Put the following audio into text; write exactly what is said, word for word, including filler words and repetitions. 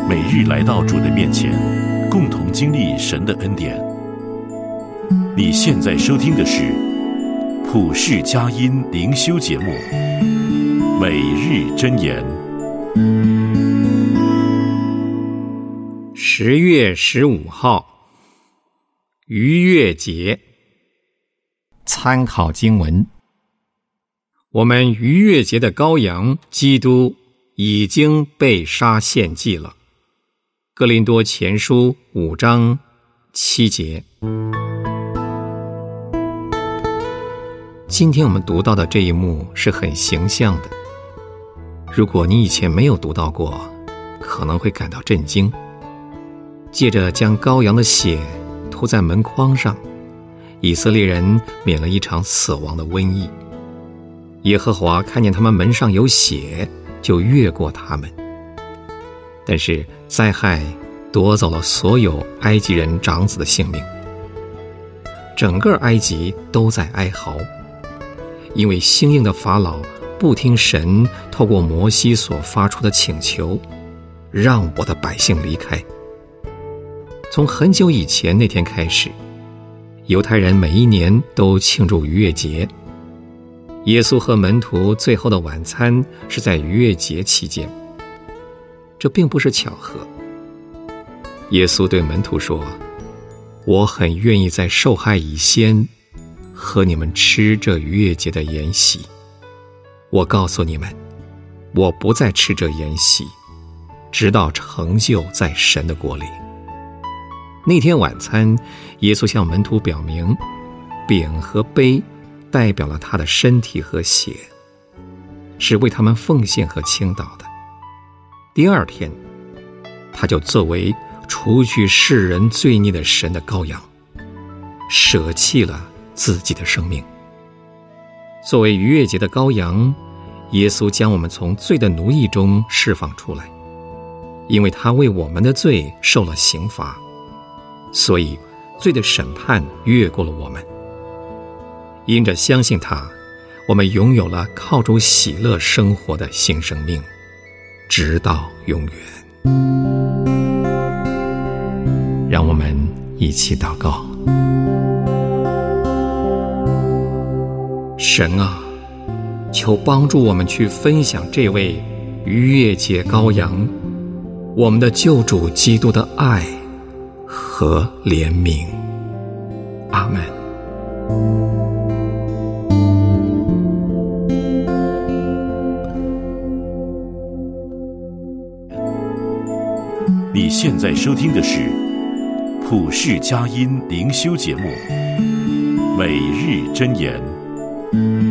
每日来到主的面前，共同经历神的恩典。你现在收听的是普世佳音灵修节目《每日箴言》。 十月十五号，逾越节。参考经文：我们逾越节的羔羊基督已经被杀献祭了。哥林多前书五章七节。今天我们读到的这一幕是很形象的，如果你以前没有读到过，可能会感到震惊。借着将羔羊的血涂在门框上，以色列人免了一场死亡的瘟疫。耶和华看见他们门上有血，就越过他们。但是灾害夺走了所有埃及人长子的性命，整个埃及都在哀嚎，因为兴硬的法老不听神透过摩西所发出的请求，让我的百姓离开。从很久以前那天开始，犹太人每一年都庆祝逾越节。耶稣和门徒最后的晚餐是在逾越节期间，这并不是巧合。耶稣对门徒说：我很愿意在受害以先和你们吃这逾越节的筵席。我告诉你们，我不再吃这筵席，直到成就在神的国里。那天晚餐，耶稣向门徒表明，饼和杯代表了他的身体和血，是为他们奉献和倾倒的。第二天，他就作为除去世人罪孽的神的羔羊，舍弃了自己的生命。作为逾越节的羔羊，耶稣将我们从罪的奴役中释放出来，因为他为我们的罪受了刑罚，所以罪的审判越过了我们。因着相信他，我们拥有了靠主喜乐生活的新生命，直到永远。让我们一起祷告。神啊，求帮助我们去分享这位逾越节羔羊，我们的救主基督的爱和怜悯。阿们。 你现在收听的是普世佳音灵修节目《每日箴言》。